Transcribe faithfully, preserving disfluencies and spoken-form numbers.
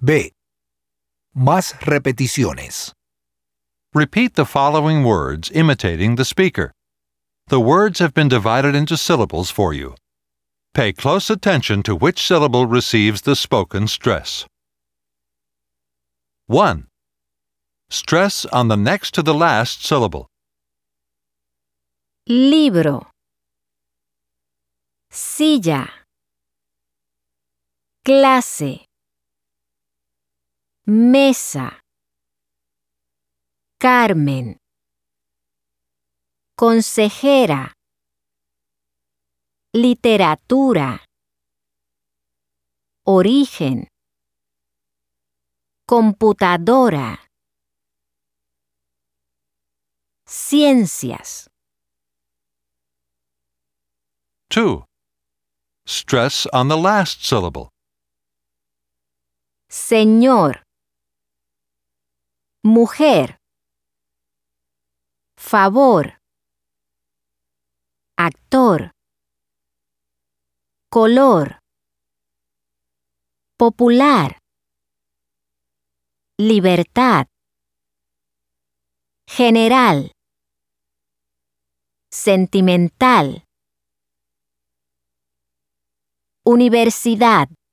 B. Más repeticiones. Repeat the following words imitating the speaker. The words have been divided into syllables for you. Pay close attention to which syllable receives the spoken stress. one. Stress on the next to the last syllable. Libro. Silla. Clase. Mesa. Carmen. Consejera. Literatura. Origen. Computadora. Ciencias. two. Stress on the last syllable. Señor. Mujer. Favor. Actor. Color. Popular. Libertad. General. Sentimental. Universidad.